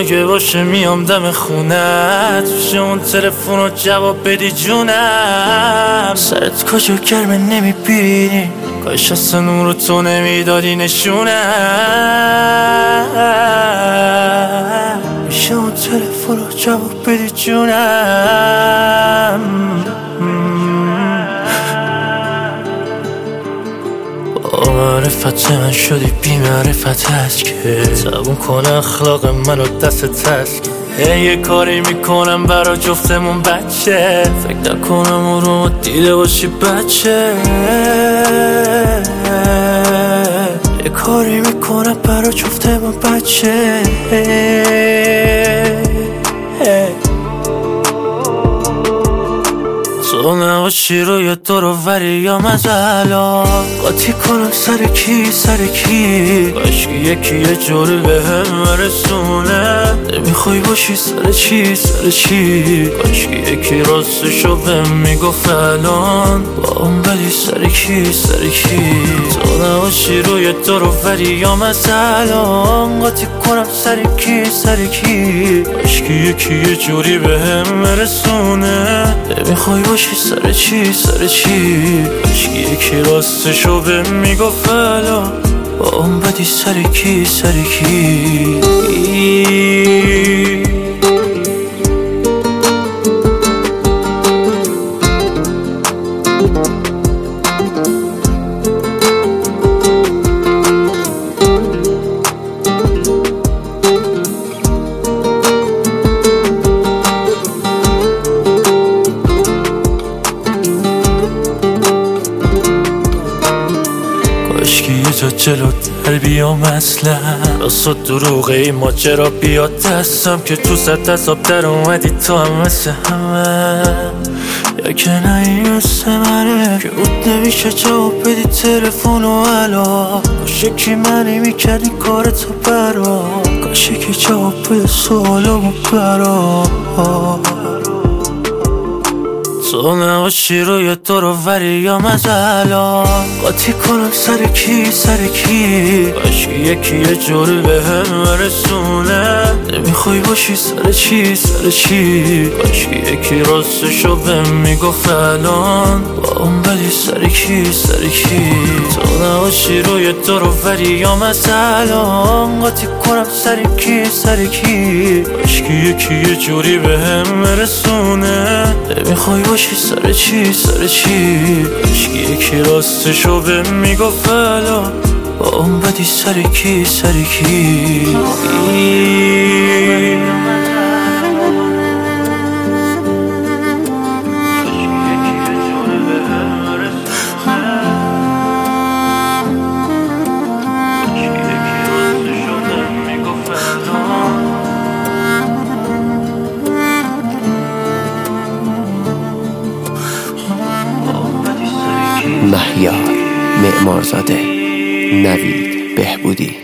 اگه باشه میام دم خونت، میشه اون تلفن رو جواب بدی جونم. سرت کجا گرمه نمیبینی، کاش اصلا اون رو تو نمیدادی نشونم. میشه اون تلفن رو جواب بدی جونم. با معرفت من شدی بی معرفت هست که زبون کنه اخلاق منو دست هست. یه کاری میکنم برا جفتمون بچه، فکر نکنم اون رو دیده باشی بچه. یه کاری میکنم برا جفتمون بچه. تو نباشی روی دورو وریام از الان قاطی کنم سر کی سر کی. کاش که یکی یه جوری به هم رسونه، نمیخوای باشی سر چی سر چی. کاش که یکی راستشو بهم میگفت الان با اون بدی سر کی سر کی. تو نباشی روی دورو وریام از الان قاطی کنم سر کی سر کی. کاش که یکی یه جوری به هم رسونه، نمیخوای باشی سر چی سر چی. کاش که یکی راستشو بهم میگفت الان با اون بدی سر کی سر کی. کاشکی یه جا جلوتر بیام اصلا، راست و دروغه این ماجرا بیاد دستم که تو سر حساب در اومدی تو هم مثل همه. یا که نه این مثل منه که بود نمیشه جواب بدی تلفن و الان. کاش یکی منی میکردی کارتو برا، کاش یکی جواب بده سوالامو برا. تو نباشی روی دورو وریام از الان قاطی کنم سر کی سر کی. کاش که یکی یه جوری به هم رسونه، نمیخوای باشی سر چی سر چی. کاش که یکی راستشو بهم میگفت الان با اون بدی سر کی سر کی. تو نباشی روی دورو وریام از الان قاطی کنم سر کی سر کی. کاش که یکی یه جوری به هم رسونه، نمیخوای باشی سر چی سر چی. کاش که یکی راستشو بهم میگفت الان با اون بدی سر کی سر کی. مهیار معمارزاده، نوید بهبودی.